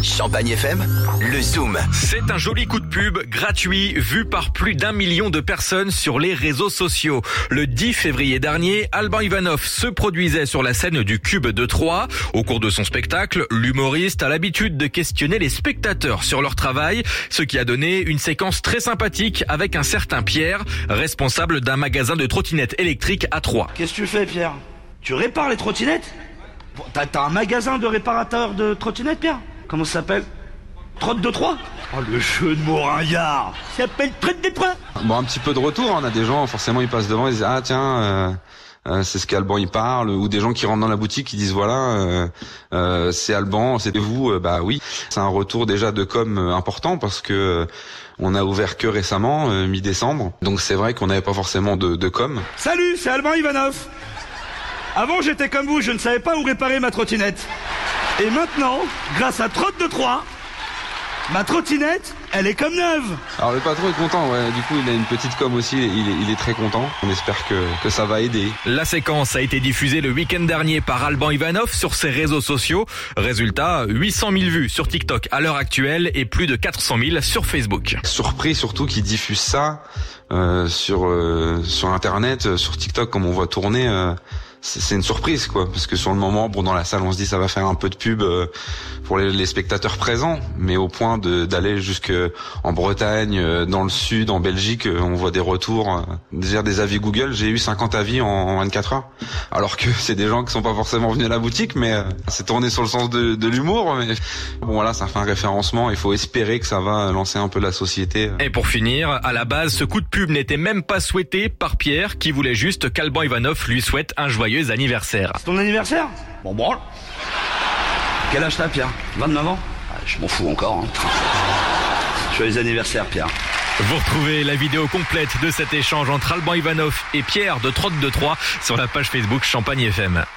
Champagne FM, le Zoom. C'est un joli coup de pub gratuit vu par plus d'1 million de personnes sur les réseaux sociaux. Le 10 février dernier, Alban Ivanov se produisait sur la scène du Cube de Troyes. Au cours de son spectacle, l'humoriste a l'habitude de questionner les spectateurs sur leur travail, ce qui a donné une séquence très sympathique avec un certain Pierre, responsable d'un magasin de trottinettes électriques à Troyes. Qu'est-ce que tu fais, Pierre? Tu répares les trottinettes? T'as un magasin de réparateurs de trottinettes, Pierre? Comment ça s'appelle? Trotte de Troyes? Oh, le jeu de mots ringard. Ça s'appelle Trotte de Troyes. Bon, un petit peu de retour, on a des gens, forcément, ils passent devant, ils disent, ah tiens, c'est ce qu'Alban il parle, ou des gens qui rentrent dans la boutique, qui disent, voilà, c'est Alban, c'est vous, bah oui. C'est un retour déjà de com important, parce que on a ouvert que récemment, mi-décembre, donc c'est vrai qu'on n'avait pas forcément de com. Salut, c'est Alban Ivanov. Avant, j'étais comme vous, je ne savais pas où réparer ma trottinette. Et maintenant, grâce à Trotte de Troyes, ma trottinette, elle est comme neuve. Alors le patron est content, ouais. Du coup il a une petite com aussi, il est très content. On espère que ça va aider. La séquence a été diffusée le week-end dernier par Alban Ivanov sur ses réseaux sociaux. Résultat, 800 000 vues sur TikTok à l'heure actuelle et plus de 400 000 sur Facebook. Surpris surtout qu'ils diffusent ça sur internet, sur TikTok, comme on voit tourner. C'est une surprise, quoi, parce que sur le moment, bon, dans la salle, on se dit ça va faire un peu de pub pour les spectateurs présents, mais au point d'aller jusque en Bretagne, dans le sud, en Belgique, on voit des retours, déjà des avis Google. J'ai eu 50 avis en 24 heures, alors que c'est des gens qui sont pas forcément venus à la boutique, mais c'est tourné sur le sens de l'humour. Mais bon, voilà, ça fait un référencement. Il faut espérer que ça va lancer un peu la société. Et pour finir, à la base, ce coup de pub n'était même pas souhaité par Pierre, qui voulait juste qu'Alban Ivanov lui souhaite un joyeux anniversaire. C'est ton anniversaire? Bon, bon. Quel âge t'as, Pierre? 29 ans? Je m'en fous encore. Joyeux anniversaire, Pierre. Vous retrouvez la vidéo complète de cet échange entre Alban Ivanov et Pierre de Trotte de Troyes sur la page Facebook Champagne FM.